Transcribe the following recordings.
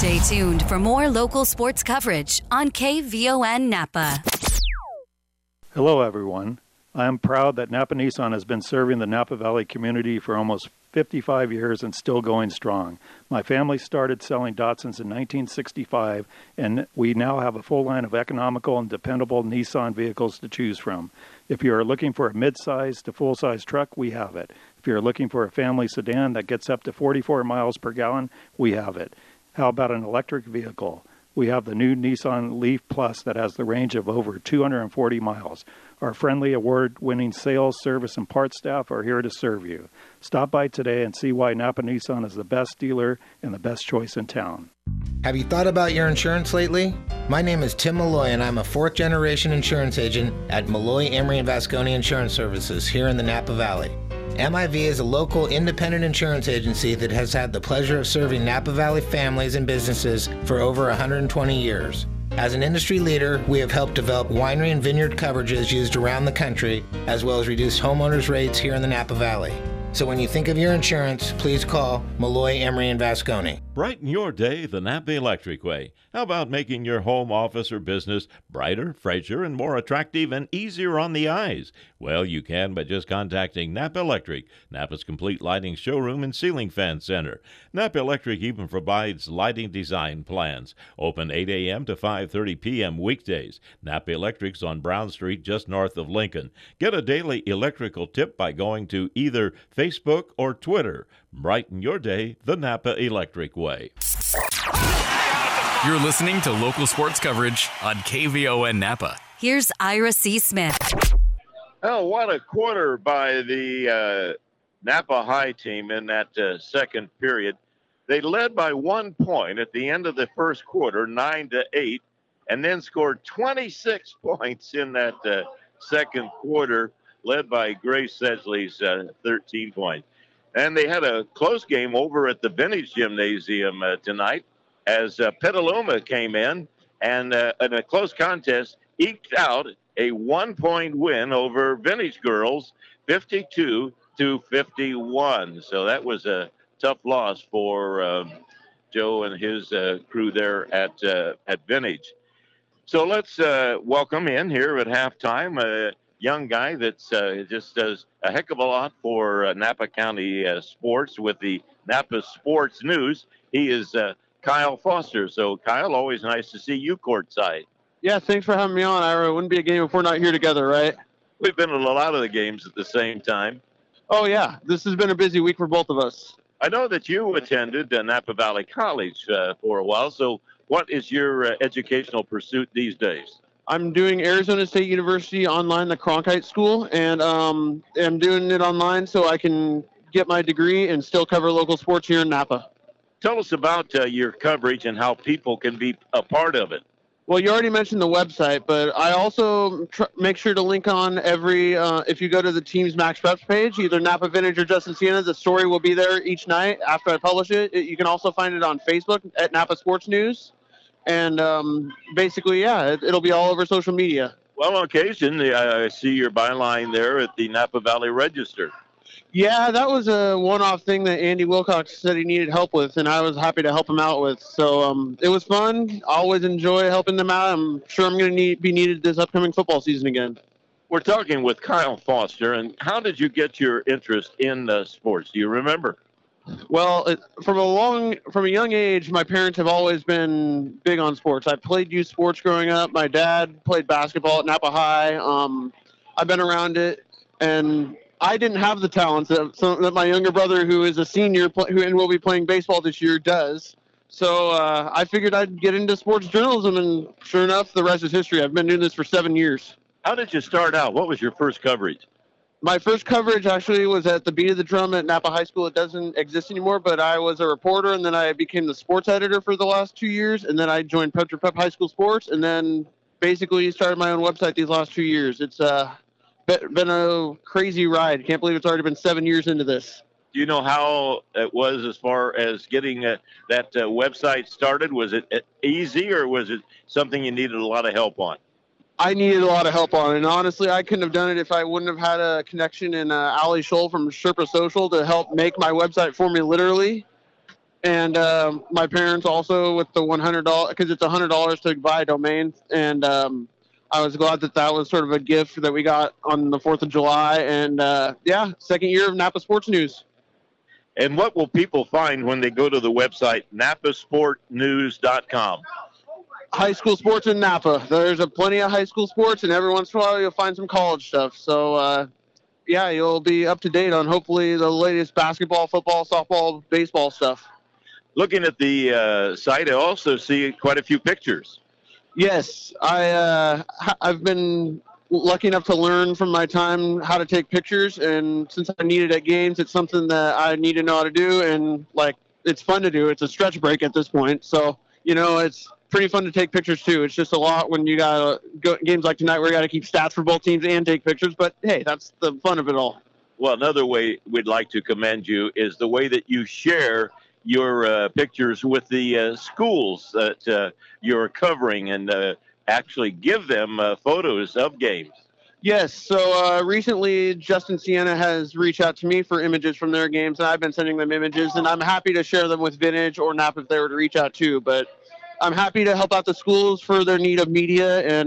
Stay tuned for more local sports coverage on KVON Napa. Hello, everyone. I am proud that Napa Nissan has been serving the Napa Valley community for almost 55 years and still going strong. My family started selling Datsuns in 1965, and we now have a full line of economical and dependable Nissan vehicles to choose from. If you are looking for a mid-size to full-size truck, we have it. If you're looking for a family sedan that gets up to 44 miles per gallon, we have it. How about an electric vehicle? We have the new Nissan Leaf Plus that has the range of over 240 miles. Our friendly award-winning sales, service, and parts staff are here to serve you. Stop by today and see why Napa Nissan is the best dealer and the best choice in town. Have you thought about your insurance lately? My name is Tim Malloy, and I'm a fourth-generation insurance agent at Malloy, Emery & Vasconi Insurance Services here in the Napa Valley. MIV is a local independent insurance agency that has had the pleasure of serving Napa Valley families and businesses for over 120 years. As an industry leader, we have helped develop winery and vineyard coverages used around the country, as well as reduced homeowners rates here in the Napa Valley. So when you think of your insurance, please call Malloy, Emery & Vasconi. Brighten your day the Napa Electric way. How about making your home, office, or business brighter, fresher, and more attractive and easier on the eyes? Well, you can by just contacting Napa Electric, Napa's complete lighting showroom and ceiling fan center. Napa Electric even provides lighting design plans. Open 8 a.m. to 5:30 p.m. weekdays. Napa Electric's on Brown Street just north of Lincoln. Get a daily electrical tip by going to either Facebook or Twitter. Brighten your day the Napa Electric way. You're listening to local sports coverage on KVON Napa. Here's Ira C. Smith. Oh, what a quarter by the Napa High team in that second period. They led by 1 point at the end of the first quarter, 9-8, and then scored 26 points in that second quarter, led by Grace Sedgley's 13 points. And they had a close game over at the Vintage Gymnasium tonight as Petaluma came in and in a close contest eked out a 1-point win over Vintage Girls, 52-51. So that was a tough loss for Joe and his crew there at Vintage. So let's welcome in here at halftime a young guy that's just does a heck of a lot for Napa County sports with the Napa Sports News. He is Kyle Foster. So, Kyle, always nice to see you courtside. Yeah, thanks for having me on, Ira. It wouldn't be a game if we're not here together, right? We've been at a lot of the games at the same time. Oh, yeah. This has been a busy week for both of us. I know that you attended Napa Valley College for a while. So what is your educational pursuit these days? I'm doing Arizona State University online, the Cronkite School, and I'm doing it online so I can get my degree and still cover local sports here in Napa. Tell us about your coverage and how people can be a part of it. Well, you already mentioned the website, but I also make sure to link on every, if you go to the Teams Max Preps page, either Napa Vintage or Justin Siena, the story will be there each night after I publish it. You can also find it on Facebook at Napa Sports News. And basically, yeah, it'll be all over social media. Well, on occasion, I see your byline there at the Napa Valley Register. Yeah, that was a one-off thing that Andy Wilcox said he needed help with, and I was happy to help him out with. So it was fun. I always enjoy helping them out. I'm sure I'm going to be needed this upcoming football season again. We're talking with Kyle Foster, and how did you get your interest in sports? Do you remember? Well, from a young age, my parents have always been big on sports. I played youth sports growing up. My dad played basketball at Napa High. I've been around it, and I didn't have the talents that my younger brother, who is a senior and will be playing baseball this year, does. So I figured I'd get into sports journalism, and sure enough, the rest is history. I've been doing this for 7 years. How did you start out? What was your first coverage? My first coverage actually was at the Beat of the Drum at Napa High School. It doesn't exist anymore, but I was a reporter, and then I became the sports editor for the last 2 years, and then I joined Petra Prep High School Sports, and then basically started my own website these last 2 years. It's been a crazy ride. Can't believe it's already been 7 years into this. Do you know how it was as far as getting that website started? Was it easy, or was it something you needed a lot of help on? I needed a lot of help on it, and honestly, I couldn't have done it if I wouldn't have had a connection in Ali Scholl from Sherpa Social to help make my website for me, literally. And my parents also with the $100, because it's $100 to buy a domain. And I was glad that was sort of a gift that we got on the 4th of July. And second year of Napa Sports News. And what will people find when they go to the website napasportnews.com? High school sports in Napa. There's plenty of high school sports, and every once in a while you'll find some college stuff. So, you'll be up to date on hopefully the latest basketball, football, softball, baseball stuff. Looking at the site, I also see quite a few pictures. Yes, I've been lucky enough to learn from my time how to take pictures, and since I need it at games, it's something that I need to know how to do, and it's fun to do. It's a stretch break at this point, so it's pretty fun to take pictures too. It's just a lot when you got games like tonight where you got to keep stats for both teams and take pictures, but hey, that's the fun of it all. Well, another way we'd like to commend you is the way that you share your pictures with the schools that you're covering and actually give them photos of games. Yes, so recently Justin Sienna has reached out to me for images from their games, and I've been sending them images, and I'm happy to share them with Vintage or Napa if they were to reach out too, but I'm happy to help out the schools for their need of media, and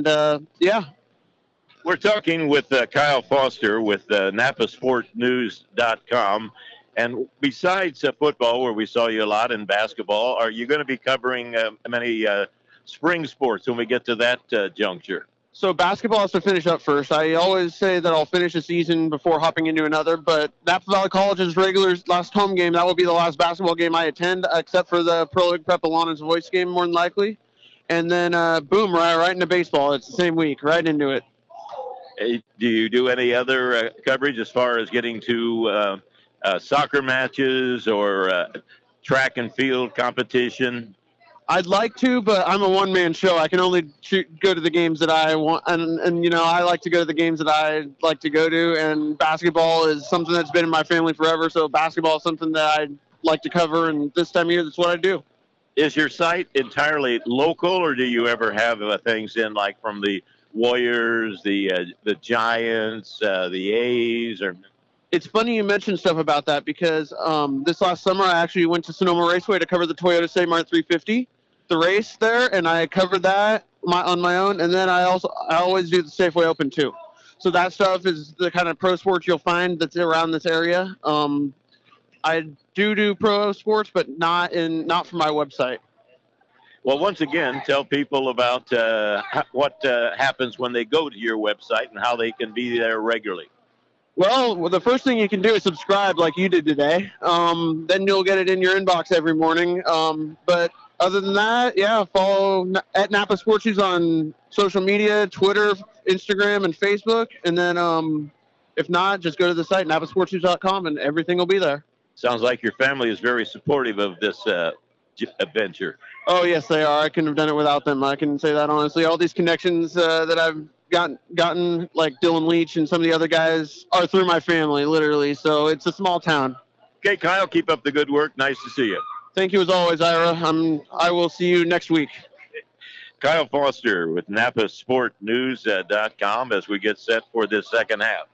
We're talking with Kyle Foster with napasportnews.com. And besides football, where we saw you a lot, in basketball, are you going to be covering many spring sports when we get to that juncture? So basketball has to finish up first. I always say that I'll finish a season before hopping into another, but Napa Valley College's regular last home game, that will be the last basketball game I attend, except for the Pro League Prep Alana's Voice game, more than likely. And then, boom, right into baseball. It's the same week, right into it. Do you do any other coverage as far as getting to soccer matches or track and field competition? I'd like to, but I'm a one-man show. I can only go to the games that I want, and I like to go to the games that I like to go to, and basketball is something that's been in my family forever, so basketball is something that I like to cover, and this time of year, that's what I do. Is your site entirely local, or do you ever have things in, like, from the Warriors, the Giants, the A's, or... It's funny you mentioned stuff about that because this last summer I actually went to Sonoma Raceway to cover the Toyota State-Mart 350, the race there, and I covered that on my own. And then I always do the Safeway Open too. So that stuff is the kind of pro sports you'll find that's around this area. I do pro sports, but not for my website. Well, once again, tell people about what happens when they go to your website and how they can be there regularly. Well, the first thing you can do is subscribe like you did today. Then you'll get it in your inbox every morning. But other than that, follow at Napa Sports News on social media, Twitter, Instagram, and Facebook. And then if not, just go to the site, napasportsnews.com, and everything will be there. Sounds like your family is very supportive of this adventure. Oh, yes, they are. I couldn't have done it without them. I can say that honestly. All these connections that I've gotten, like Dylan Leach and some of the other guys, are through my family, literally. So it's a small town. Okay, Kyle, keep up the good work. Nice to see you. Thank you as always, Ira. I will see you next week. Kyle Foster with napasportnews.com as we get set for this second half.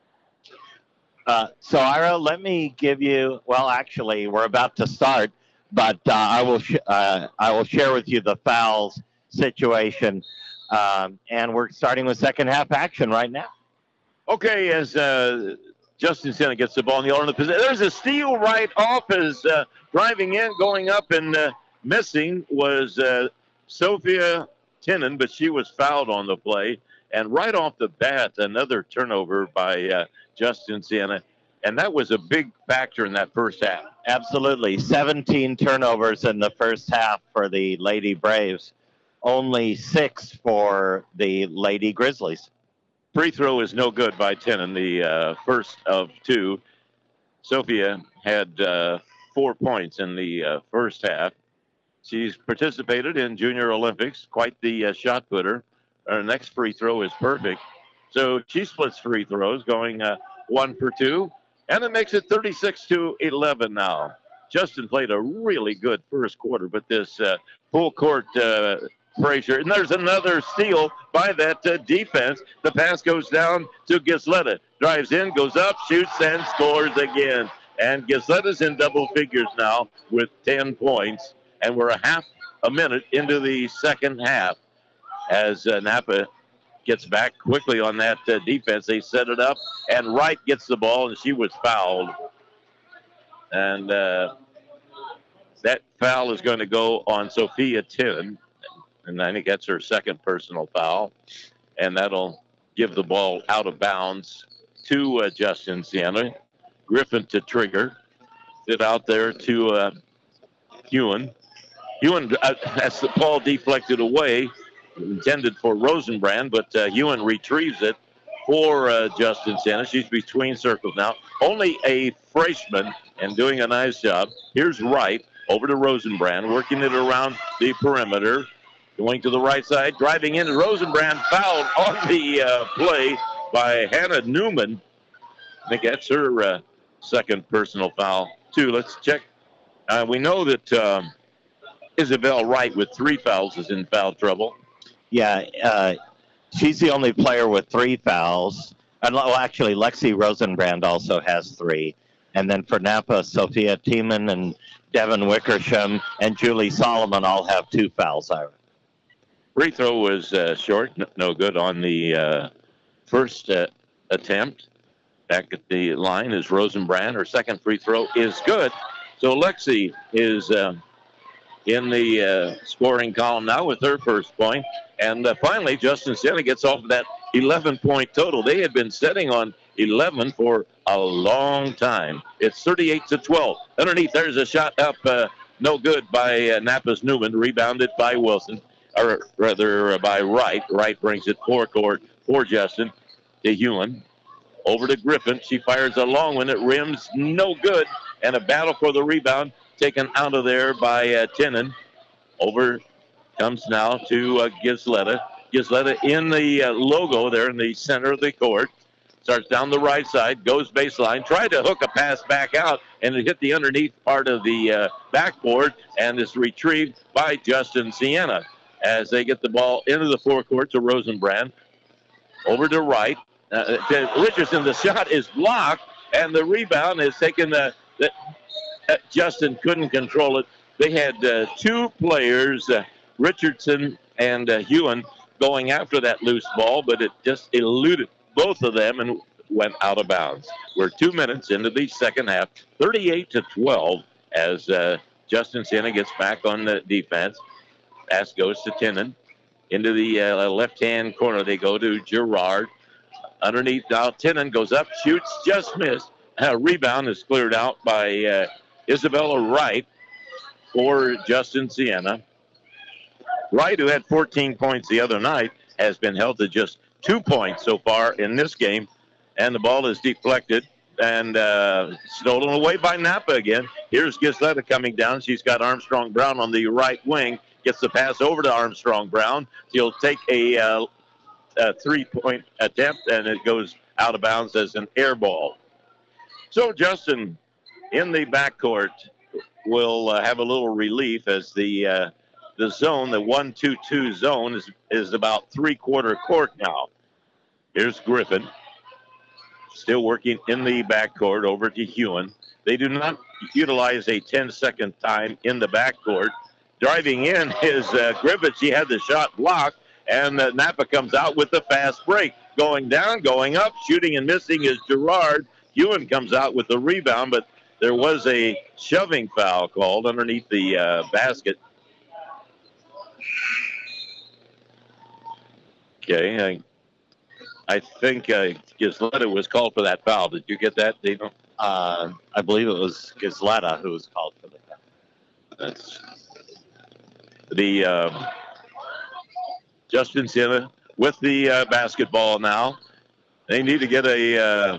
So, Ira, let me give you, well, actually, we're about to start, but I will share with you the fouls situation. And we're starting with second half action right now. Okay, as Justin Sienna gets the ball in the alternate position. There's a steal right off as driving in, going up and missing was Sophia Tinnen, but she was fouled on the play. And right off the bat, another turnover by Justin Sienna. And that was a big factor in that first half. Absolutely. 17 turnovers in the first half for the Lady Braves. Only 6 for the Lady Grizzlies. Free throw is no good by Tinnen, the first of 2. Sophia had 4 points in the first half. She's participated in Junior Olympics, quite the shot putter. Her next free throw is perfect. So she splits free throws, going 1 for 2. And it makes it 36-11 now. Justin played a really good first quarter, but this full court Frazier. And there's another steal by that defense. The pass goes down to Gisletta. Drives in, goes up, shoots, and scores again. And Gazletta's in double figures now with 10 points. And we're a minute into the second half as Napa gets back quickly on that defense. They set it up, and Wright gets the ball, and she was fouled. And that foul is going to go on Sophia Tinn, and I think that's her second personal foul. And that'll give the ball out of bounds to Justin Siena. Griffin to trigger. It out there to Hewen. Hewen has the ball deflected away, intended for Rosenbrand, but Hewen retrieves it for Justin Siena. She's between circles now. Only a freshman and doing a nice job. Here's Wright over to Rosenbrand, working it around the perimeter. Going to the right side, driving in. Rosenbrand fouled on the play by Hannah Newman. I think that's her second personal foul, too. Let's check. We know that Isabel Wright with 3 fouls is in foul trouble. Yeah, she's the only player with 3 fouls. Well, actually, Lexi Rosenbrand also has 3. And then for Napa, Sophia Tiemann and Devin Wickersham and Julie Solomon all have 2 fouls, Ira. Free throw was short, no good on the first attempt. Back at the line is Rosenbrand. Her second free throw is good. So Lexi is in the scoring column now with her first point. And finally, Justin Siena gets off of that 11-point total. They had been setting on 11 for a long time. It's 38-12. Underneath, there's a shot up, no good by Napa's Newman, rebounded by Wilson, or rather by Wright. Wright brings it forecourt for Justin to Hewen. Over to Griffin. She fires a long one. It rims, no good. And a battle for the rebound taken out of there by Tinnen. Over comes now to Gazletta. Gazletta in the logo there in the center of the court. Starts down the right side, goes baseline, tried to hook a pass back out, and it hit the underneath part of the backboard and is retrieved by Justin Siena as they get the ball into the forecourt to Rosenbrand. Over to Wright. To Richardson, the shot is blocked, and the rebound is taken. Justin couldn't control it. They had 2 players, Richardson and Hewen, going after that loose ball, but it just eluded both of them and went out of bounds. We're 2 minutes into the second half, 38-12, as Justin Siena gets back on the defense. Pass goes to Tinnen. Into the left-hand corner, they go to Gerard. Underneath now, Tinnen goes up, shoots, just missed. Rebound is cleared out by Isabella Wright for Justin Siena. Wright, who had 14 points the other night, has been held to just 2 points so far in this game. And the ball is deflected and stolen away by Napa again. Here's Gazletta coming down. She's got Armstrong Brown on the right wing. Gets the pass over to Armstrong Brown. She'll take a 3-point attempt, and it goes out of bounds as an air ball. So Justin in the backcourt will have a little relief as the zone, the 1-2-2 zone, is about 3/4 court now. Here's Griffin, still working in the backcourt over to Hewen. They do not utilize a 10-second time in the backcourt. Driving in is Griffin. She had the shot blocked, and Napa comes out with the fast break. Going down, going up, shooting and missing is Gerard. Hewen comes out with the rebound, but there was a shoving foul called underneath the basket. Okay, I think Gazletta was called for that foul. Did you get that, Dino? I believe it was Gazletta who was called for the foul. That's the Justin Siena with the basketball now. They need to get a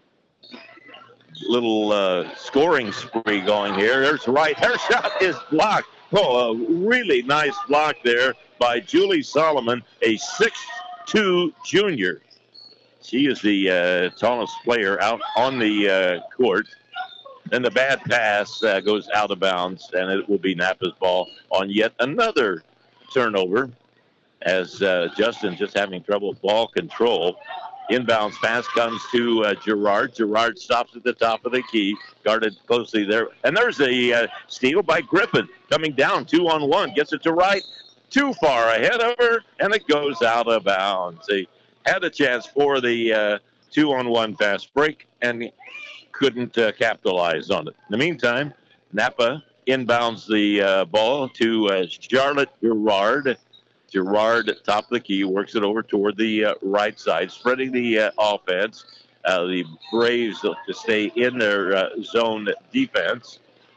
little scoring spree going here. There's Wright. Her shot is blocked. Oh, a really nice block there by Julie Solomon, a 6'2" junior. She is the tallest player out on the court. And the bad pass goes out of bounds, and it will be Napa's ball on yet another turnover as Justin just having trouble with ball control. Inbounds pass comes to Girard. Girard stops at the top of the key, guarded closely there. And there's a steal by Griffin coming down 2-on-1. Gets it to Wright. Too far ahead of her, and it goes out of bounds. They had a chance for the 2-on-1 fast break and couldn't capitalize on it. In the meantime, Napa inbounds the ball to Charlotte Girard. Girard, top of the key, works it over toward the right side, spreading the offense. The Braves to stay in their zone defense.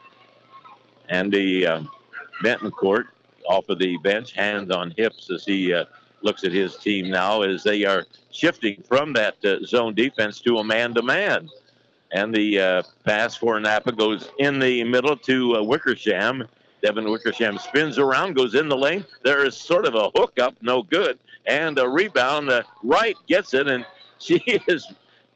And the Bentoncourt off of the bench, hands on hips as he looks at his team now as they are shifting from that zone defense to a man-to-man. And the pass for Napa goes in the middle to Wickersham. Devin Wickersham spins around, goes in the lane. There is sort of a hookup, no good. And a rebound. Wright gets it, and she is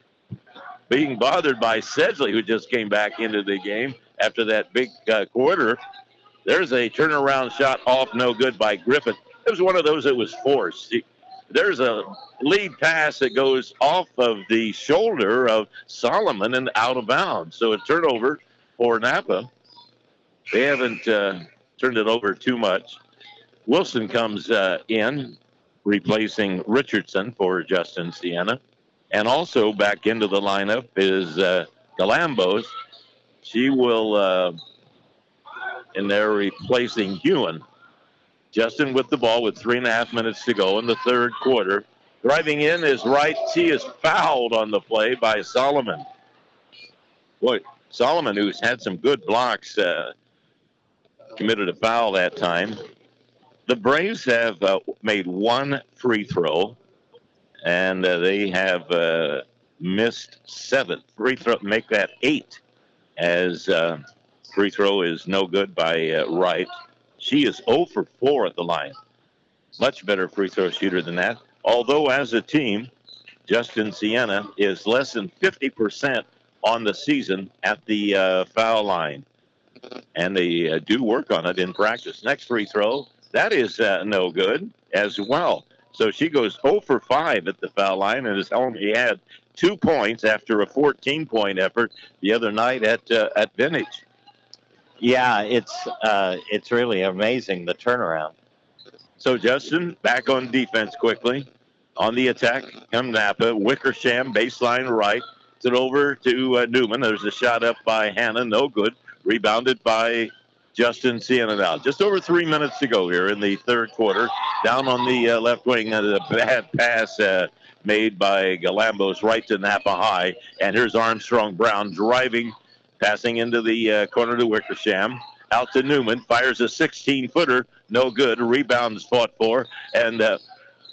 being bothered by Sedgley, who just came back into the game after that big quarter. There's a turnaround shot off, no good by Griffin. It was one of those that was forced. There's a lead pass that goes off of the shoulder of Solomon and out of bounds. So a turnover for Napa. They haven't turned it over too much. Wilson comes in, replacing Richardson for Justin Sienna. And also back into the lineup is Galambos. She will... and they're replacing Hewen. Justin with the ball with 3.5 minutes to go in the third quarter. Driving in is Wright. She is fouled on the play by Solomon. Boy, Solomon, who's had some good blocks, committed a foul that time. The Braves have made one free throw, and they have missed 7. Free throw, make that 8, as... free throw is no good by Wright. She is 0 for 4 at the line. Much better free throw shooter than that. Although as a team, Justin Sienna is less than 50% on the season at the foul line. And they do work on it in practice. Next free throw, that is no good as well. So she goes 0 for 5 at the foul line and has only had 2 points after a 14-point effort the other night at Vintage. Yeah, it's really amazing, the turnaround. So Justin back on defense quickly. On the attack, come Napa. Wickersham, baseline right. It's over to Newman. There's a shot up by Hannah, no good. Rebounded by Justin Sienna now. Just over 3 minutes to go here in the third quarter. Down on the left wing, a bad pass made by Galambos right to Napa High. And here's Armstrong Brown driving, passing into the corner to Wickersham. Out to Newman. Fires a 16-footer. No good. Rebounds fought for. And a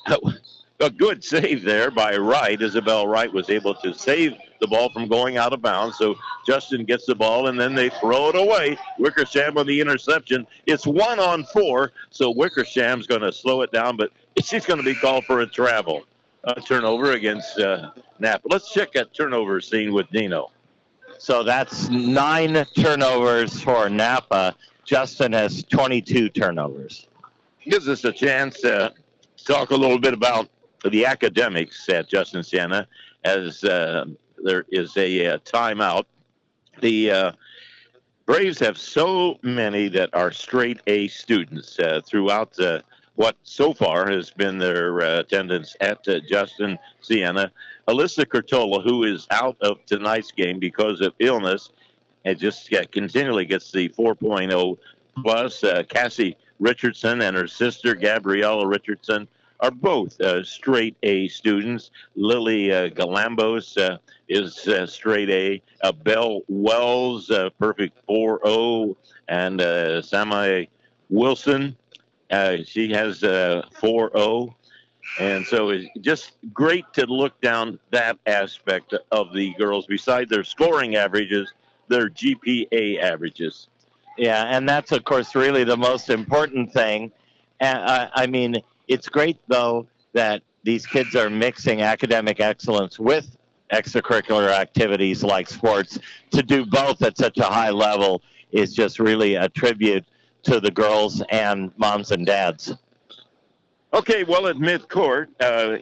good save there by Wright. Isabel Wright was able to save the ball from going out of bounds. So Justin gets the ball, and then they throw it away. Wickersham on the interception. It's 1-on-4, so Wickersham's going to slow it down, but she's going to be called for a travel. A turnover against Napa. Let's check that turnover scene with Dino. So that's 9 turnovers for Napa. Justin has 22 turnovers. Gives us a chance to talk a little bit about the academics at Justin Sienna, as there is a timeout. The Braves have so many that are straight A students throughout what so far has been their attendance at Justin Sienna. Alyssa Curtola, who is out of tonight's game because of illness, and just continually gets the 4.0 plus. Cassie Richardson and her sister, Gabriella Richardson, are both straight A students. Lily Galambos is straight A. Belle Wells, perfect 4.0. And Samai Wilson, she has 4.0. And so it's just great to look down that aspect of the girls. Beside their scoring averages, their GPA averages. Yeah, and that's, of course, really the most important thing. I mean, it's great, though, that these kids are mixing academic excellence with extracurricular activities like sports. To do both at such a high level is just really a tribute to the girls and moms and dads. Okay, well, at midcourt,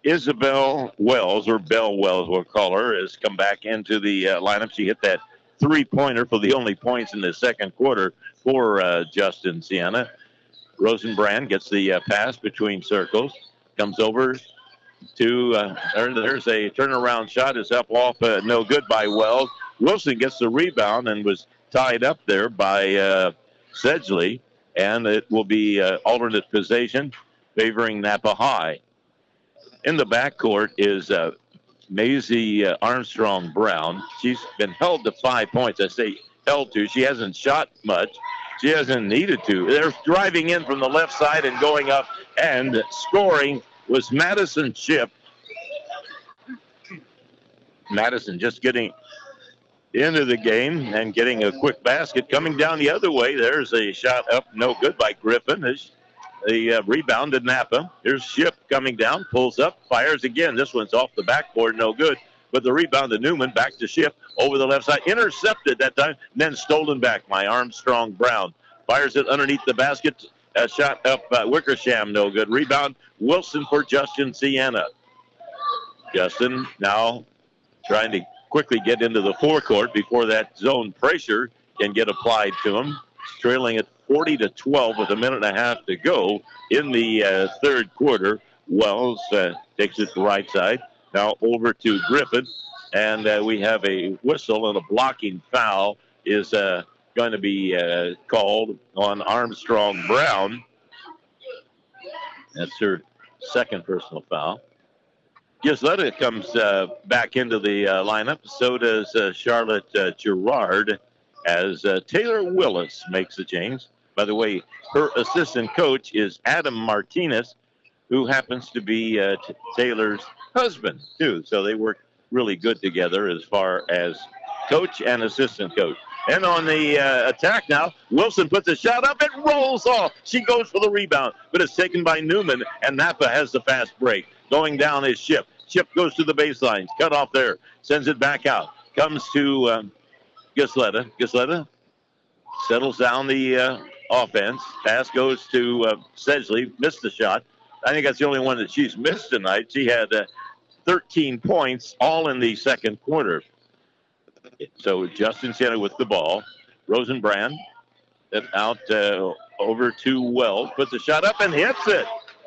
Isabel Wells, or Belle Wells, we'll call her, has come back into the lineup. She hit that three-pointer for the only points in the second quarter for Justin Siena. Rosenbrand gets the pass between circles, comes over to, there's a turnaround shot, is up off, no good by Wells. Wilson gets the rebound and was tied up there by Sedgley, and it will be alternate possession favoring Napa High. In the backcourt is Maisie Armstrong Brown. She's been held to 5 points. I say held to. She hasn't shot much. She hasn't needed to. They're driving in from the left side and going up, and scoring was Madison Shipp. Madison just getting into the game and getting a quick basket. Coming down the other way, there's a shot up, no good by Griffin. The rebound to Napa. Here's Shipp coming down, pulls up, fires again. This one's off the backboard, no good. But the rebound to Newman, back to Shipp, over the left side. Intercepted that time, then stolen back by Armstrong Brown. Fires it underneath the basket. A shot up Wickersham, no good. Rebound, Wilson for Justin Siena. Justin now trying to quickly get into the forecourt before that zone pressure can get applied to him. Trailing at 40-12 with a minute and a half to go in the third quarter. Wells takes it to the right side. Now over to Griffin, and we have a whistle, and a blocking foul is going to be called on Armstrong Brown. That's her second personal foul. Gisletta comes back into the lineup. So does Charlotte Gerard, as Taylor Willis makes the change. By the way, her assistant coach is Adam Martinez, who happens to be Taylor's husband, too. So they work really good together as far as coach and assistant coach. And on the attack now, Wilson puts a shot up. It rolls off. She goes for the rebound, but it's taken by Newman, and Napa has the fast break. Going down is Shipp. Shipp goes to the baseline. Cut off there. Sends it back out. Comes to Gisletta. Gisletta settles down the offense. Pass goes to Sedgley. Missed the shot. I think that's the only one that she's missed tonight. She had 13 points, all in the second quarter. So Justin Siena with the ball. Rosenbrand out over to Wells. Puts a shot up and hits it.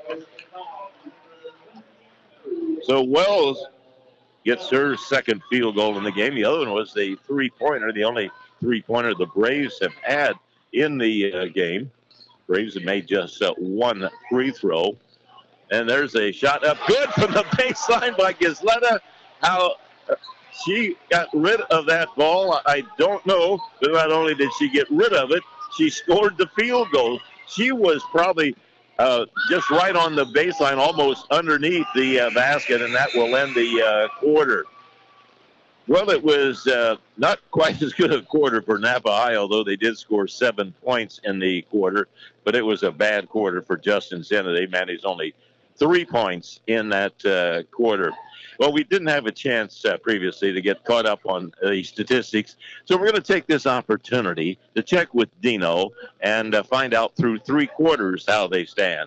So Wells gets her second field goal in the game. The other one was the three-pointer, the only three-pointer the Braves have had in the game. Braves have made just one free throw. And there's a shot up good from the baseline by Gisletta. How she got rid of that ball, I don't know. But not only did she get rid of it, she scored the field goal. She was probably just right on the baseline, almost underneath the basket, and that will end the quarter. Well, it was not quite as good a quarter for Napa High, although they did score 7 points in the quarter. But it was a bad quarter for Justin Siena. They managed only 3 points in that quarter. Well, we didn't have a chance previously to get caught up on the statistics, so we're going to take this opportunity to check with Dino and find out through 3 quarters how they stand.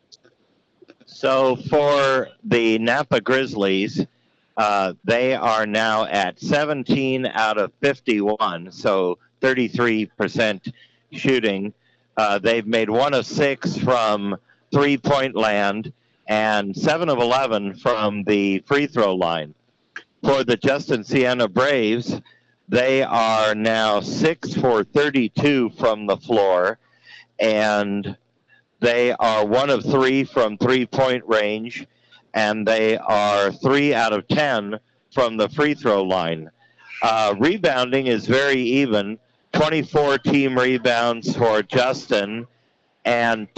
So for the Napa Grizzlies, they are now at 17 out of 51, so 33% shooting. They've made 1 of 6 from three-point land and 7 of 11 from the free throw line. For the Justin Siena Braves, they are now 6 for 32 from the floor, and they are 1 of 3 from three-point range, and they are 3 out of 10 from the free throw line. Rebounding is very even. 24 team rebounds for Justin and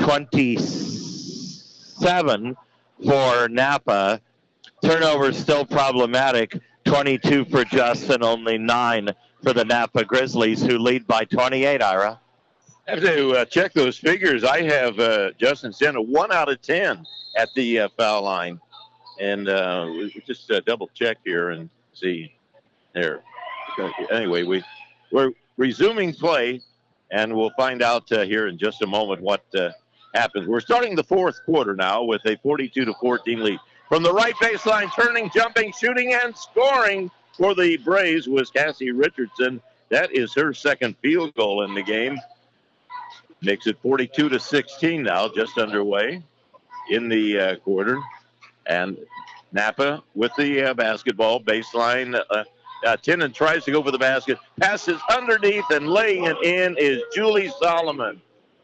27 for Napa. Turnovers still problematic. 22 for Justin, only 9 for the Napa Grizzlies, who lead by 28, Ira. I have to check those figures. I have Justin Siena 1 out of 10 at the foul line. And we'll just double check here and see there. Anyway, we're resuming play, and we'll find out here in just a moment what happens. We're starting the fourth quarter now with a 42-14 lead. From the right baseline, turning, jumping, shooting, and scoring for the Braves was Cassie Richardson. That is her second field goal in the game. Makes it 42-16 now, just underway in the quarter. And Napa with the basketball, baseline. Tinnen tries to go for the basket, passes underneath, and laying it in is Julie Solomon.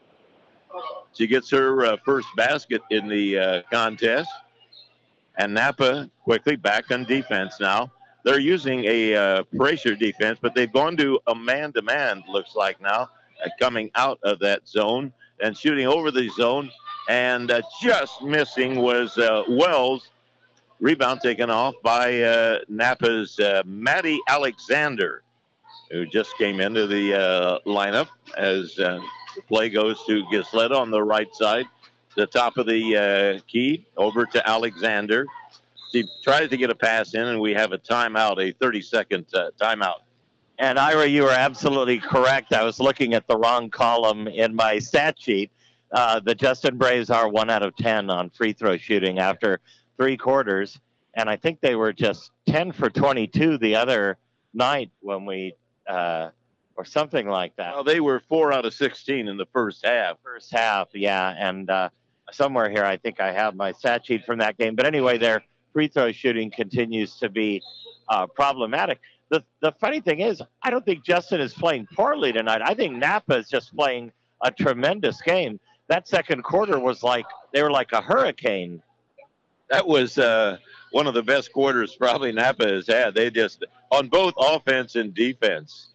She gets her first basket in the contest. And Napa quickly back on defense now. They're using a pressure defense, but they've gone to a man-to-man, looks like now, coming out of that zone and shooting over the zone. And just missing was Wells. Rebound taken off by Napa's Maddie Alexander, who just came into the lineup as the play goes to Gisletta on the right side. The top of the key over to Alexander. She tries to get a pass in, and we have a timeout, a 30-second timeout. And Ira, you are absolutely correct. I was looking at the wrong column in my stat sheet. The Justin Braves are 1 out of 10 on free throw shooting after 3 quarters. And I think they were just 10 for 22 the other night when we, or something like that. Well, they were 4 out of 16 in the first half. First half, yeah. And somewhere here, I think I have my stat sheet from that game. But anyway, their free throw shooting continues to be problematic. The funny thing is, I don't think Justin is playing poorly tonight. I think Napa is just playing a tremendous game. That second quarter was like, they were like a hurricane. That was one of the best quarters probably Napa has had. They just, on both offense and defense,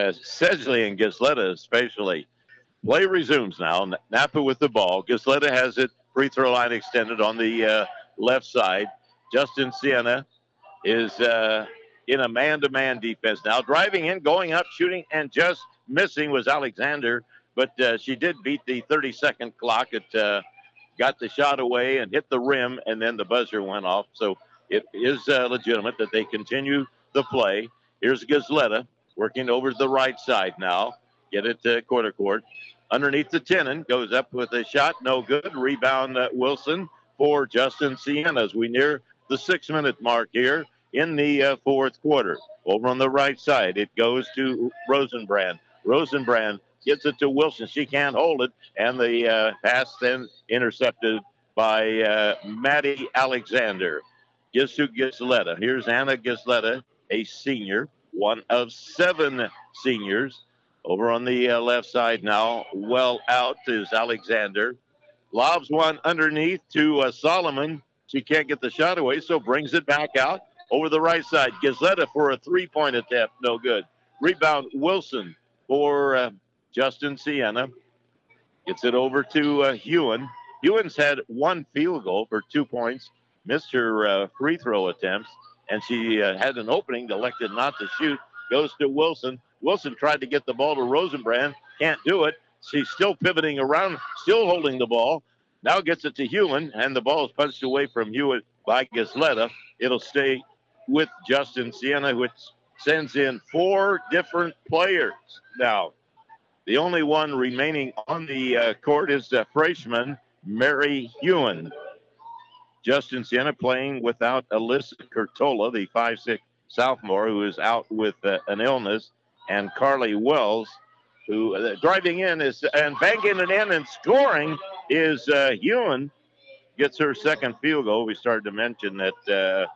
Sedgley and Gisletta especially. Play resumes now. Napa with the ball. Gisletta has it, free throw line extended on the left side. Justin Siena is in a man-to-man defense now. Driving in, going up, shooting, and just missing was Alexander. But she did beat the 30-second clock. It got the shot away and hit the rim, and then the buzzer went off. So it is legitimate that they continue the play. Here's Gisletta working over to the right side now. Get it to quarter court. Underneath the Tinnen, goes up with a shot, no good. Rebound Wilson for Justin Siena as we near the 6-minute mark here in the fourth quarter. Over on the right side, it goes to Rosenbrand. Rosenbrand gets it to Wilson. She can't hold it, and the pass then intercepted by Maddie Alexander. Gives to Gisletta. Here's Anna Gisletta, a senior, one of 7 seniors. Over on the left side now, well out is Alexander. Lobs one underneath to Solomon. She can't get the shot away, so brings it back out. Over the right side, Gisletta for a 3-point attempt, no good. Rebound Wilson for Justin Siena. Gets it over to Hewen. Hewen's had 1 field goal for 2 points. Missed her free throw attempts, and she had an opening, elected not to shoot. Goes to Wilson. Wilson tried to get the ball to Rosenbrand. Can't do it. She's still pivoting around, still holding the ball. Now gets it to Hewen, and the ball is punched away from Hewen by Gisletta. It'll stay with Justin Siena, which sends in 4 different players now. The only one remaining on the court is the freshman, Mary Hewen. Justin Siena playing without Alyssa Curtola, the 5'6" sophomore, who is out with an illness, and Carly Wells, who driving in is and banking it in and scoring is Hewen. Gets her second field goal. We started to mention that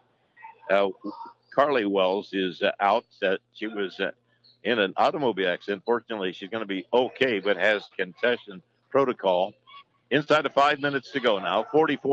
Carly Wells is out. She was in an automobile accident. Fortunately, she's going to be okay, but has concussion protocol. Inside of 5 minutes to go now,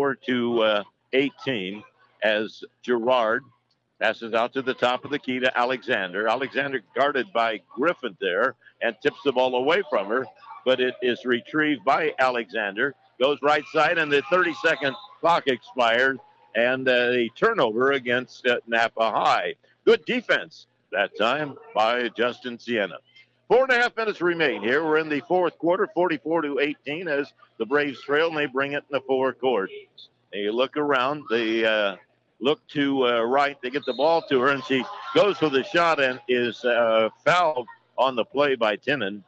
44-18, as Gerard passes out to the top of the key to Alexander. Alexander guarded by Griffin there and tips the ball away from her, but it is retrieved by Alexander. Goes right side, and the 30-second clock expires, and a turnover against Napa High. Good defense that time by Justin Siena. 4.5 minutes remain here. We're in the fourth quarter, 44-18, as the Braves trail, and they bring it in the forecourt. They look around. They look to right. They get the ball to her, and she goes for the shot and is fouled on the play by Tinnen.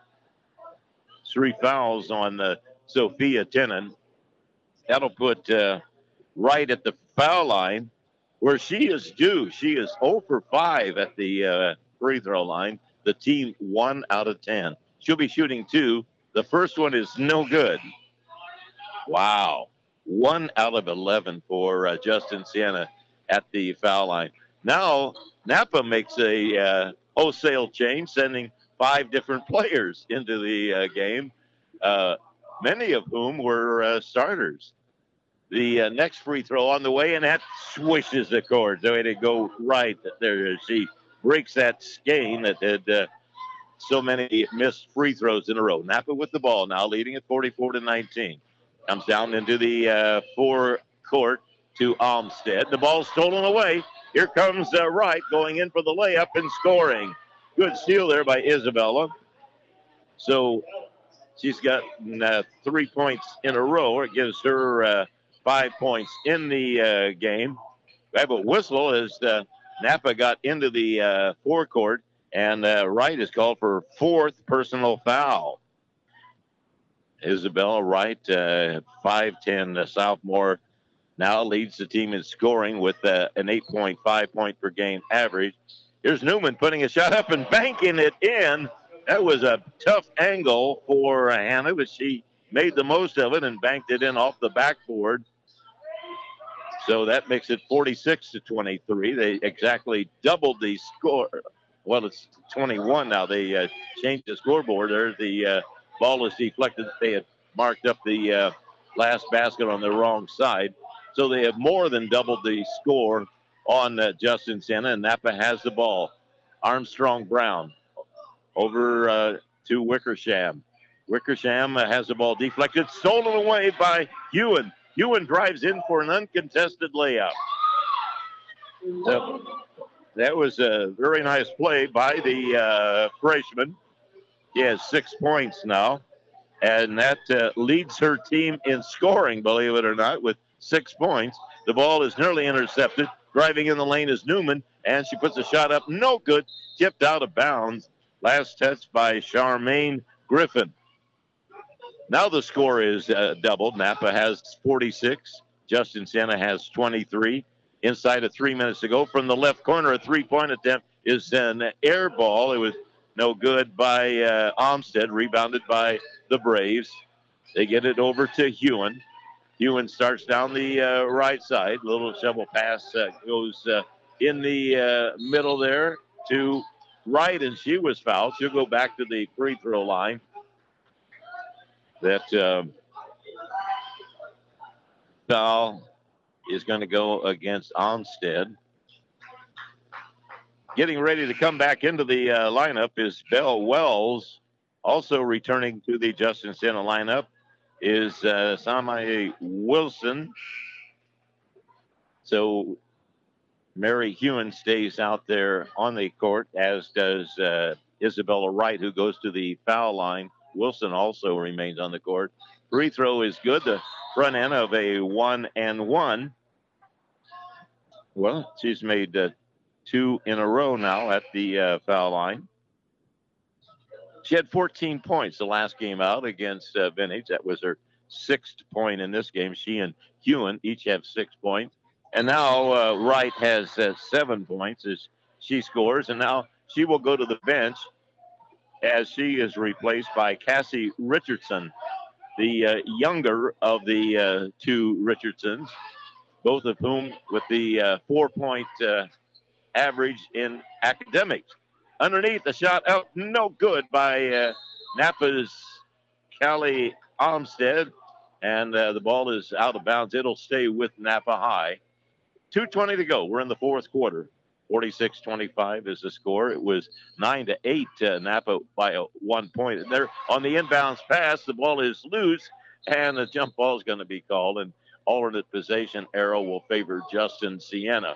3 fouls on Sophia Tinnen. That'll put right at the foul line where she is due. She is 0 for 5 at the free throw line. The team 1 out of 10. She'll be shooting 2. The first one is no good. Wow. 1 out of 11 for Justin Siena at the foul line. Now, Napa makes a wholesale change, sending 5 different players into the game, many of whom were starters. The next free throw on the way, and that swishes the cord. The way to go right there. She breaks that skein that had so many missed free throws in a row. Napa with the ball now, leading at 44-19. Comes down into the forecourt to Olmsted. The ball stolen away. Here comes Wright going in for the layup and scoring. Good steal there by Isabella. So she's got 3 points in a row. It gives her 5 points in the game. We have a whistle as Napa got into the forecourt, and Wright is called for 4th personal foul. Isabella Wright, 5'10", sophomore, now leads the team in scoring with an 8.5 point per game average. Here's Newman putting a shot up and banking it in. That was a tough angle for Hannah, but she made the most of it and banked it in off the backboard. So that makes it 46-23. They exactly doubled the score. Well, it's 21 now. They changed the scoreboard there. The ball is deflected. They had marked up the last basket on the wrong side. So they have more than doubled the score on Justin Siena, and Napa has the ball. Armstrong Brown over to Wickersham. Wickersham has the ball deflected, stolen away by Ewan. Ewan drives in for an uncontested layup. So that was a very nice play by the freshman. He has 6 points now, and that leads her team in scoring, believe it or not, with 6 points. The ball is nearly intercepted. Driving in the lane is Newman, and she puts a shot up. No good. Tipped out of bounds. Last touch by Charmaine Griffin. Now the score is doubled. Napa has 46. Justin Siena has 23. Inside of 3 minutes to go. From the left corner, a three-point attempt is an air ball. It was no good by Olmsted, rebounded by the Braves. They get it over to Hewen. Hewen starts down the right side. Little shovel pass goes in the middle there to Wright, and she was fouled. She'll go back to the free throw line. That foul is going to go against Olmsted. Getting ready to come back into the lineup is Belle Wells. Also returning to the Justin Siena lineup is Samae Wilson. So Mary Hewen stays out there on the court, as does Isabella Wright, who goes to the foul line. Wilson also remains on the court. Free throw is good. The front end of a 1-and-1. Well, she's made 2 in a row now at the foul line. She had 14 points the last game out against Vintage. That was her 6th point in this game. She and Hewen each have 6 points. And now Wright has 7 points as she scores. And now she will go to the bench as she is replaced by Cassie Richardson, the younger of the 2 Richardsons, both of whom with the 4-point average in academics. Underneath, the shot out, no good by Napa's Callie Olmsted, and the ball is out of bounds. It'll stay with Napa High. 2:20 to go. We're in the 4th quarter. 46-25 is the score. It was 9-8 Napa by 1 point. And there on the inbounds pass, the ball is loose, and the jump ball is going to be called. And alternate possession arrow will favor Justin Siena.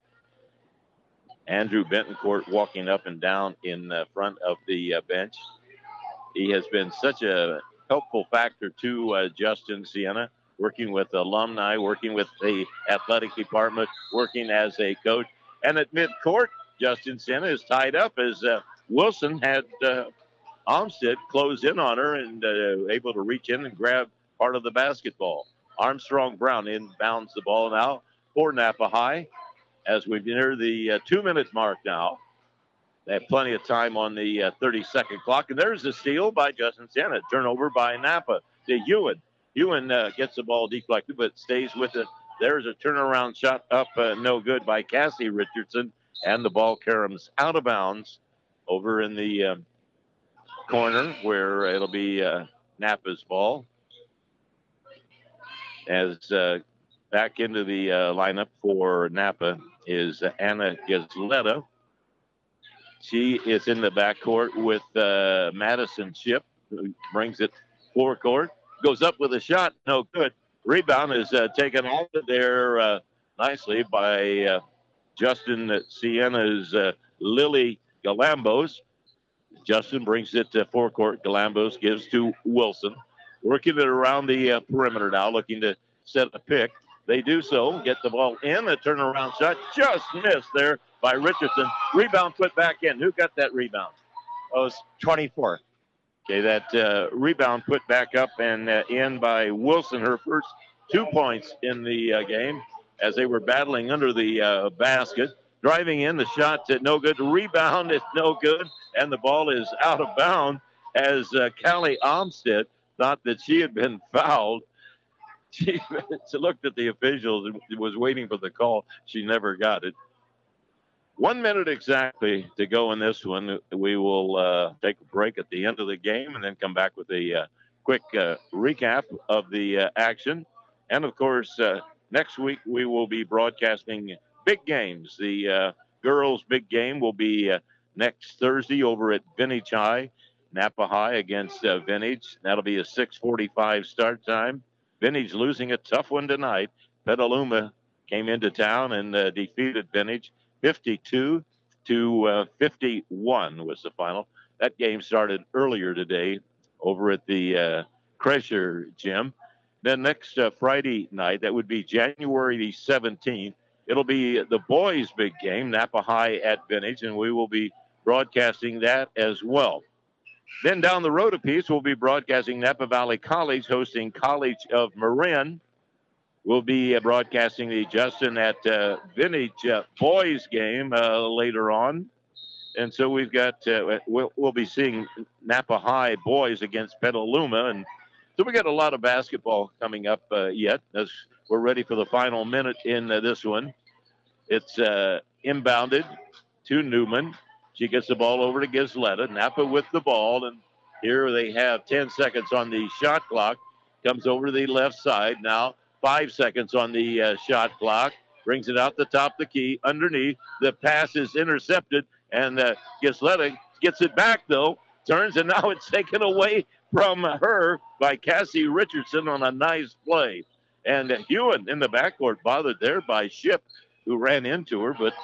Andrew Bentoncourt walking up and down in front of the bench. He has been such a helpful factor to Justin Siena, working with alumni, working with the athletic department, working as a coach. And at midcourt, Justin Siena is tied up as Wilson had Olmsted close in on her and able to reach in and grab part of the basketball. Armstrong Brown inbounds the ball now for Napa High as we near the 2-minute mark now. They have plenty of time on the 30-second clock. And there's the steal by Justin Sienna. Turnover by Napa to Ewan. Ewan gets the ball deflected, but stays with it. There's a turnaround shot up, no good by Cassie Richardson. And the ball caroms out of bounds over in the corner where it'll be Napa's ball. As back into the lineup for Napa is Anna Gazletta. She is in the backcourt with Madison Ship, who brings it forecourt. Goes up with a shot, no good. Rebound is taken off there nicely by Justin Sienna's Lily Galambos. Justin brings it to forecourt. Galambos gives to Wilson. Working it around the perimeter now, looking to set a pick. They do so, get the ball in. A turnaround shot just missed there by Richardson. Rebound put back in. Who got that rebound? Oh, it's 24. Okay, that rebound put back up and in by Wilson. Her first 2 points in the game as they were battling under the basket. Driving in, the shot no good. The rebound is no good, and the ball is out of bounds as Callie Olmstead thought that she had been fouled. She looked at the officials and was waiting for the call. She never got it. 1 minute exactly to go in this one. We will take a break at the end of the game and then come back with a quick recap of the action. And, of course, next week we will be broadcasting big games. The girls' big game will be next Thursday over at Vintage High. Napa High against Vintage. That'll be a 6:45 start time. Vintage losing a tough one tonight. Petaluma came into town and defeated Vintage 52-51 was the final. That game started earlier today over at the Kresher Gym. Then next Friday night, that would be January the 17th, it'll be the boys' big game, Napa High at Vintage, and we will be broadcasting that as well. Then down the road a piece, we'll be broadcasting Napa Valley College hosting College of Marin. We'll be broadcasting the Justin at Vintage boys game later on. And so we've got, we'll be seeing Napa High boys against Petaluma. And so we got a lot of basketball coming up yet as we're ready for the final minute in this one. It's inbounded to Newman. She gets the ball over to Gazletta. Napa with the ball, and here they have 10 seconds on the shot clock. Comes over to the left side. Now 5 seconds on the shot clock. Brings it out the top of the key. Underneath, the pass is intercepted, and Gazletta gets it back, though. Turns, and now it's taken away from her by Cassie Richardson on a nice play. And Ewan in the backcourt, bothered there by Ship, who ran into her, but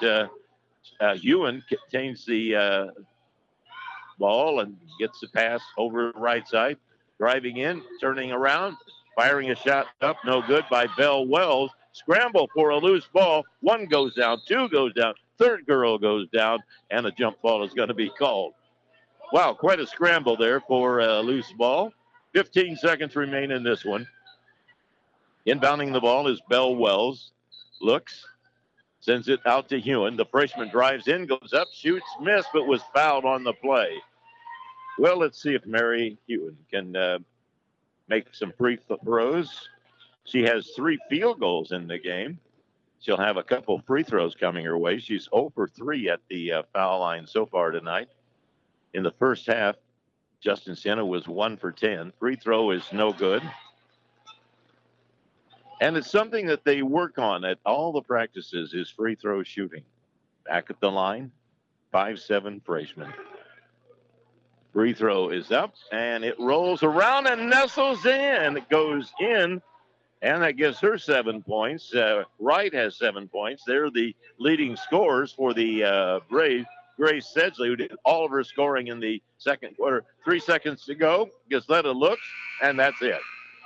Ewan contains the ball and gets the pass over the right side. Driving in, turning around, firing a shot up, no good by Belle Wells. Scramble for a loose ball. One goes down, two goes down, third girl goes down, and a jump ball is going to be called. Wow, quite a scramble there for a loose ball. 15 seconds remain in this one. Inbounding the ball is Belle Wells. Looks. Sends it out to Hewen. The freshman drives in, goes up, shoots, missed, but was fouled on the play. Well, let's see if Mary Hewen can make some free throws. She has 3 field goals in the game. She'll have a couple free throws coming her way. She's 0 for 3 at the foul line so far tonight. In the first half, Justin Sienna was 1 for 10. Free throw is no good. And it's something that they work on at all the practices is free throw shooting. Back at the line, 5'7" freshman. Free throw is up, and it rolls around and nestles in. It goes in, and that gives her 7 points. Wright has 7 points. They're the leading scorers for the Braves. Grace Sedgley, who did all of her scoring in the second quarter. 3 seconds to go. Gazletta looks, and that's it.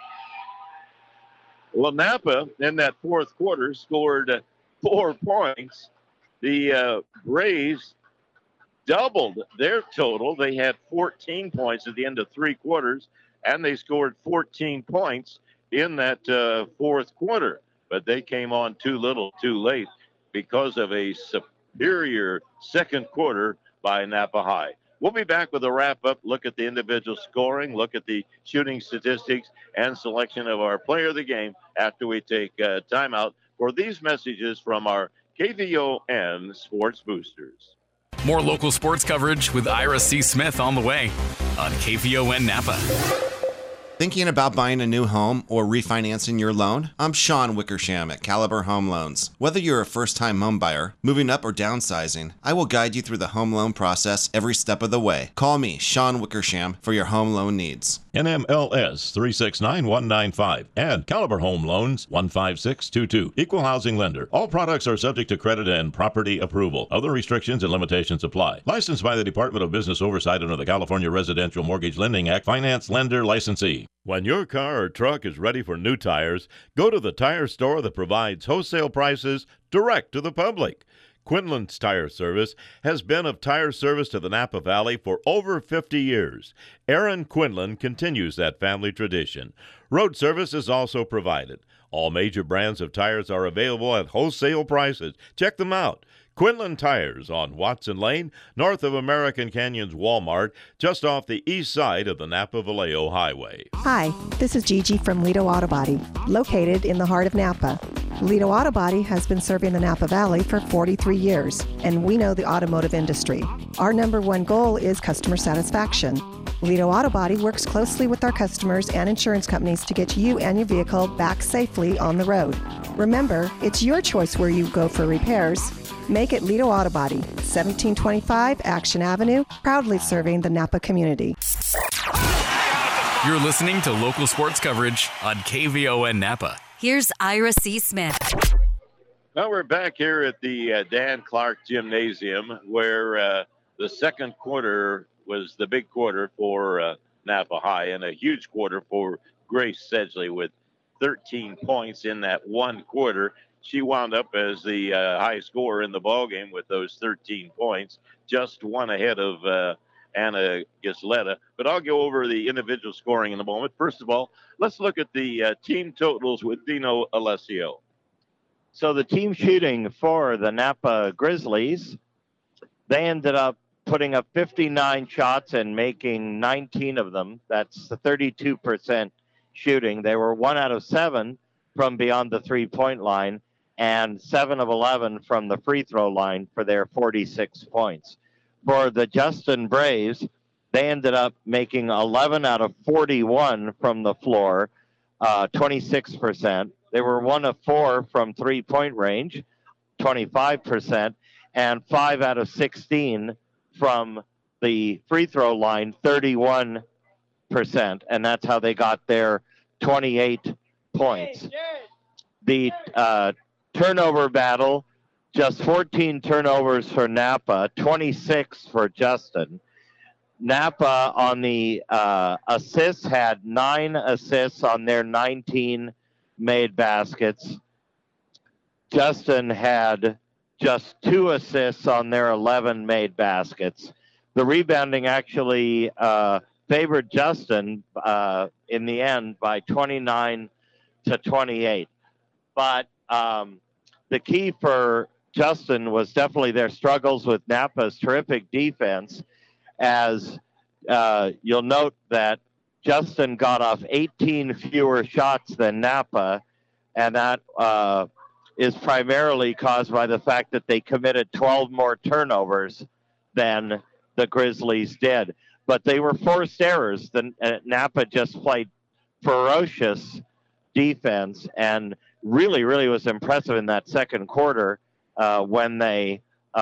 Well, Napa in that fourth quarter scored 4 points. The Braves doubled their total. They had 14 points at the end of 3 quarters, and they scored 14 points in that fourth quarter, but they came on too little, too late because of a superior second quarter by Napa High. We'll be back with a wrap-up, look at the individual scoring, look at the shooting statistics, and selection of our player of the game after we take timeout for these messages from our KVON Sports Boosters. More local sports coverage with Ira C. Smith on the way on KVON Napa. Thinking about buying a new home or refinancing your loan? I'm Sean Wickersham at Caliber Home Loans. Whether you're a first-time home buyer, moving up or downsizing, I will guide you through the home loan process every step of the way. Call me, Sean Wickersham, for your home loan needs. NMLS 369195 and Caliber Home Loans 15622. Equal housing lender. All products are subject to credit and property approval. Other restrictions and limitations apply. Licensed by the Department of Business Oversight under the California Residential Mortgage Lending Act. Finance lender licensee. When your car or truck is ready for new tires, go to the tire store that provides wholesale prices direct to the public. Quinlan's Tire Service has been of tire service to the Napa Valley for over 50 years. Aaron Quinlan continues that family tradition. Road service is also provided. All major brands of tires are available at wholesale prices. Check them out. Quinlan Tires on Watson Lane, north of American Canyons Walmart, just off the east side of the Napa-Vallejo Highway. Hi, this is Gigi from Lido Auto Body, located in the heart of Napa. Lido Auto Body has been serving the Napa Valley for 43 years, and we know the automotive industry. Our number one goal is customer satisfaction. Lido Auto Body works closely with our customers and insurance companies to get you and your vehicle back safely on the road. Remember, it's your choice where you go for repairs. Make it Lido Auto Body, 1725 Action Avenue, proudly serving the Napa community. You're listening to local sports coverage on KVON Napa. Here's Ira C. Smith. Well, we're back here at the Dan Clark Gymnasium, where the second quarter was the big quarter for Napa High, and a huge quarter for Grace Sedgley with 13 points in that one quarter. She wound up as the high scorer in the ballgame with those 13 points, just one ahead of Anna Gisletta. But I'll go over the individual scoring in a moment. First of all, let's look at the team totals with Dino Alessio. So the team shooting for the Napa Grizzlies, they ended up putting up 59 shots and making 19 of them. That's the 32% shooting. They were 1 out of 7 from beyond the three-point line and 7 of 11 from the free throw line for their 46 points. For the Justin Braves, they ended up making 11 out of 41 from the floor, 26%. They were 1 of 4 from three-point range, 25%, and 5 out of 16 from the free throw line, 31%. And that's how they got their 28 points. The turnover battle, just 14 turnovers for Napa, 26 for Justin. Napa on the assists had 9 assists on their 19 made baskets. Justin had just 2 assists on their 11 made baskets. The rebounding actually favored Justin in the end by 29 to 28. But the key for Justin was definitely their struggles with Napa's terrific defense, as you'll note that Justin got off 18 fewer shots than Napa, and that is primarily caused by the fact that they committed 12 more turnovers than the Grizzlies did. But they were forced errors. Napa just played ferocious defense and really was impressive in that second quarter when they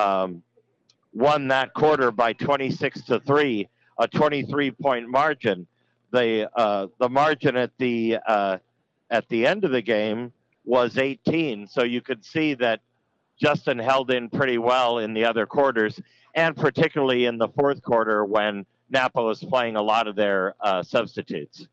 won that quarter by 26-3, a 23-point margin. The margin at the end of the game was 18, so you could see that Justin held in pretty well in the other quarters, and particularly in the fourth quarter when Napa was playing a lot of their substitutes.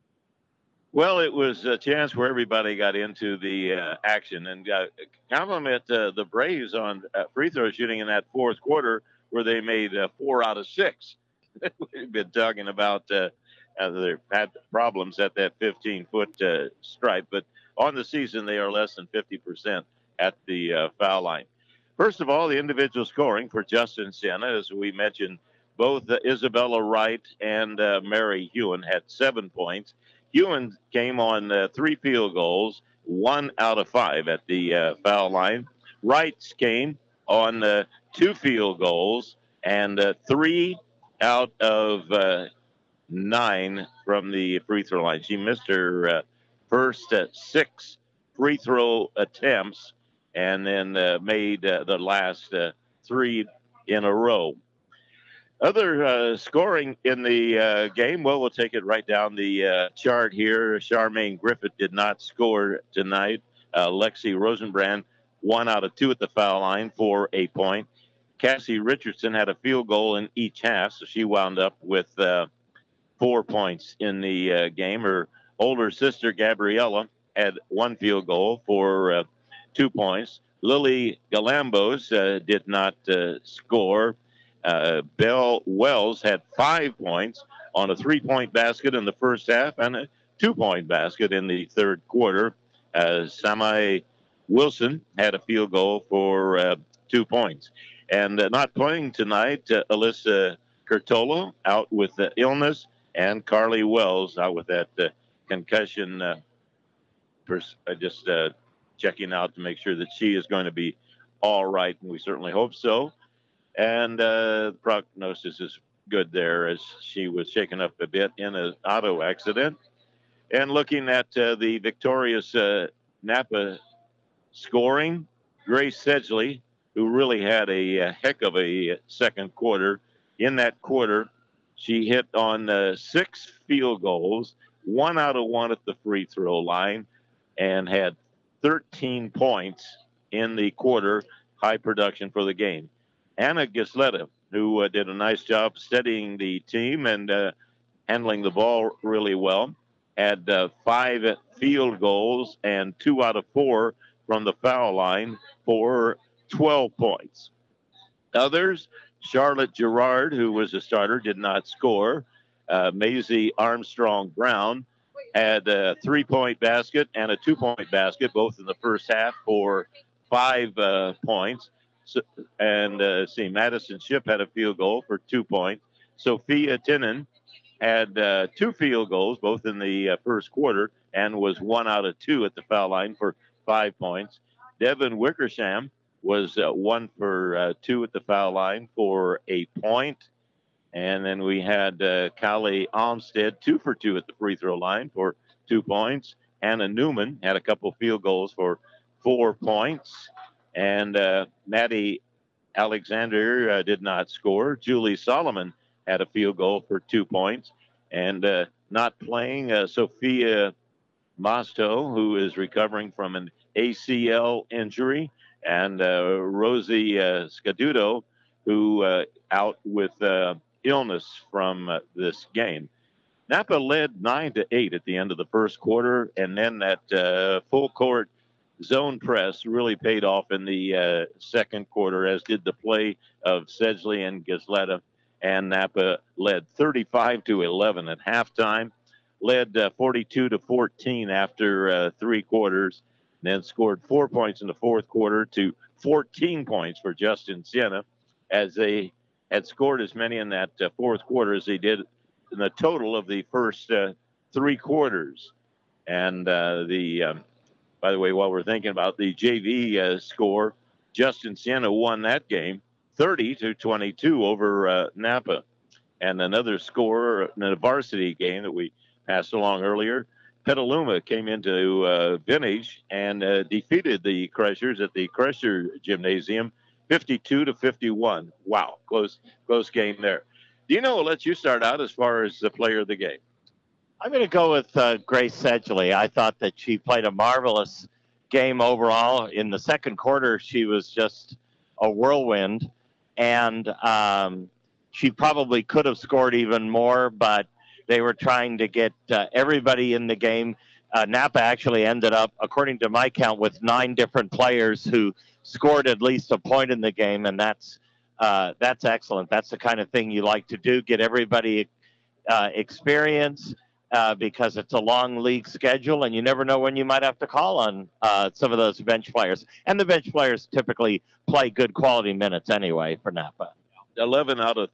Well, it was a chance where everybody got into the action, and compliment the Braves on free throw shooting in that fourth quarter, where they made 4 out of 6. We've been talking about They've had problems at that 15-foot stripe, but on the season they are less than 50% at the foul line. First of all, the individual scoring for Justin Siena, as we mentioned, both Isabella Wright and Mary Hewen had 7 points. Hewen came on 3 field goals, 1 out of 5 at the foul line. Wright came on 2 field goals and 3 out of 9 from the free throw line. She missed her first 6 free throw attempts and then made the last 3 in a row. Other scoring in the game, well, we'll take it right down the chart here. Charmaine Griffith did not score tonight. Lexi Rosenbrand, 1 out of 2 at the foul line for a point. Cassie Richardson had a field goal in each half, so she wound up with 4 points in the game. Her older sister, Gabriella, had 1 field goal for 2 points. Lily Galambos did not score. Belle Wells had 5 points on a 3-point basket in the first half and a 2-point basket in the third quarter. Samai Wilson had a field goal for 2 points. And not playing tonight, Alyssa Curtolo out with illness, and Carly Wells out with that concussion. Just checking out to make sure that she is going to be all right, and we certainly hope so. And the prognosis is good there, as she was shaken up a bit in an auto accident. And looking at the victorious Napa scoring, Grace Sedgley, who really had a heck of a second quarter. In that quarter, she hit on 6 field goals, 1 out of 1 at the free throw line, and had 13 points in the quarter, high production for the game. Anna Gisletta, who did a nice job steadying the team and handling the ball really well, had 5 field goals and 2 out of 4 from the foul line for 12 points. Others, Charlotte Gerard, who was a starter, did not score. Maisie Armstrong Brown had a 3-point basket and a 2-point basket, both in the first half for 5 points. And Madison Shipp had a field goal for 2 points. Sophia Tinnen had 2 field goals, both in the first quarter, and was 1 out of 2 at the foul line for 5 points. Devin Wickersham was 1 for 2 at the foul line for a point. And then we had Callie Olmstead, 2 for 2 at the free throw line for 2 points. Anna Newman had a couple field goals for 4 points. And Maddie Alexander did not score. Julie Solomon had a field goal for 2 points. And not playing, Sophia Mosto, who is recovering from an ACL injury, and Rosie Scaduto, who out with illness from this game. Napa led 9-8 at the end of the first quarter, and then that full court zone press really paid off in the second quarter, as did the play of Sedgley and Gisletta. And Napa led 35-11 at halftime, led 42-14 after 3 quarters, and then scored 4 points in the fourth quarter to 14 points for Justin Siena, as they had scored as many in that fourth quarter as they did in the total of the first 3 quarters. And by the way, while we're thinking about the JV score, Justin Siena won that game 30-22 over Napa. And another score in a varsity game that we passed along earlier, Petaluma came into Vintage and defeated the Crushers at the Crusher Gymnasium 52-51. Wow, close game there. Dino, we'll let you start out as far as the player of the game. I'm going to go with Grace Sedgley. I thought that she played a marvelous game overall. In the second quarter, she was just a whirlwind, and she probably could have scored even more, but they were trying to get everybody in the game. Napa actually ended up, according to my count, with 9 different players who scored at least a point in the game, and that's excellent. That's the kind of thing you like to do, get everybody experience, because it's a long league schedule, and you never know when you might have to call on some of those bench players. And the bench players typically play good quality minutes anyway for Napa. 9 out of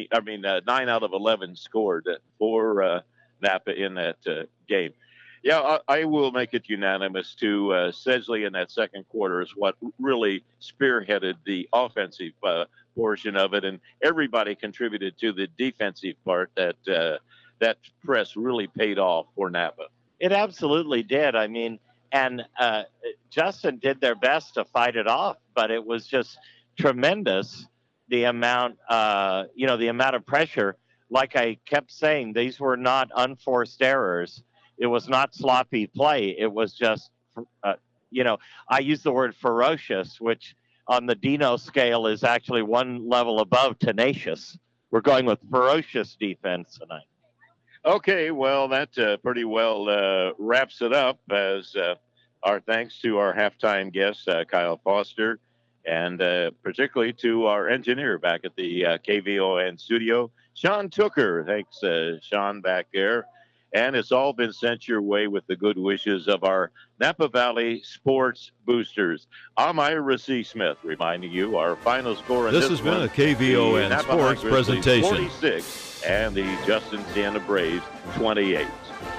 11 scored for Napa in that game. Yeah, I will make it unanimous to Sedgley in that second quarter is what really spearheaded the offensive portion of it, and everybody contributed to the defensive part. That press really paid off for Napa. It absolutely did. I mean, and Justin did their best to fight it off, but it was just tremendous. The amount of pressure. Like I kept saying, these were not unforced errors. It was not sloppy play. It was just, I use the word ferocious, which on the Dino scale is actually one level above tenacious. We're going with ferocious defense tonight. Okay, well, that pretty well wraps it up as our thanks to our halftime guest, Kyle Foster, and particularly to our engineer back at the KVON studio, Sean Tooker. Thanks, Sean, back there. And it's all been sent your way with the good wishes of our Napa Valley Sports Boosters. I'm Ira C. Smith, reminding you our final score in this has been a KVON Sports presentation. 46 and the Justin Siena Braves 28.